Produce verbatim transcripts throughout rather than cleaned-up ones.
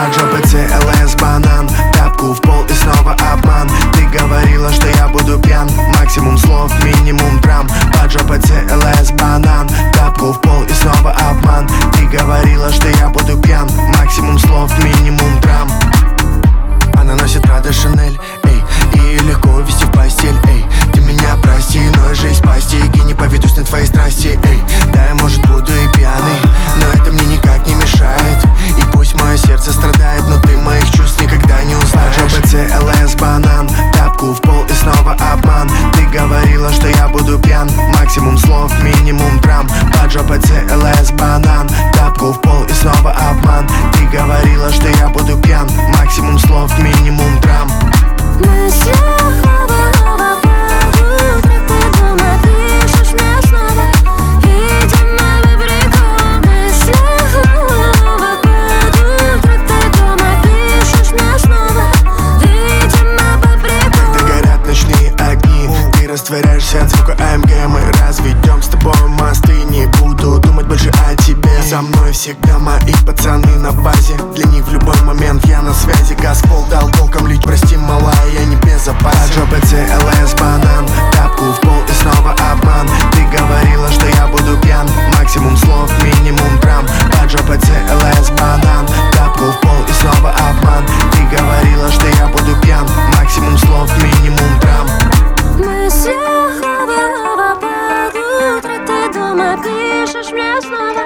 Под жопой цэ эл эс банан, тапку в пол и снова обман. Ты говорила, что я буду пьян, максимум слов, минимум драм. Под жопой цэ эл эс банан, тапку в пол и снова обман. Ты говорила, что я буду пьян, максимум слов, минимум драм. Она носит Прада, Шанель, эй, и ее легко вести в постель, эй. Ты меня прости, но я жизнь спасти, и не поведусь на твои страсти, эй. Да, я, может, буду и пьяный, но это мне никак не мешает. И пусть мое сердце страдает, но ты моих чувств никогда не узнаешь. Под жопой цэ эл эс банан, тапку в пол и снова обман. Ты говорила, что я буду пьян, максимум слов, минимум драм. Под жопой цэ эл эс банан, тапку в пол и снова обман. Ты говорила, что я буду пьян, максимум слов, минимум драм. Мысли снова под утро, ты дома пишешь мне снова. Видимо, выбриком. Мысли снова под утро, ты дома пишешь мне снова. Видимо, выбриком. Когда горят ночные огни, ты растворяешься от звука а эм гэ. Мы разведем с тобой мосты, не буду думать больше о тебе. Со мной всегда мои пацаны на базе, для них в любой момент я на связи. Газ в пол дал толком лить, прости, малая, я не безопасен. Под жопой цэ эл эс банан, тапку в пол и снова обман. Ты говорила, что я буду пьян, максимум слов, минимум драм. Под жопой цэ эл эс банан, тапку в пол и снова обман. Ты говорила, что я буду пьян, максимум слов, минимум драм. Мысли снова под утро, ты дома пишешь мне снова.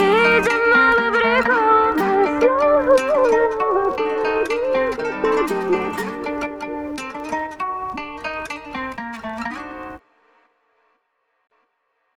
Видимо, выбриком.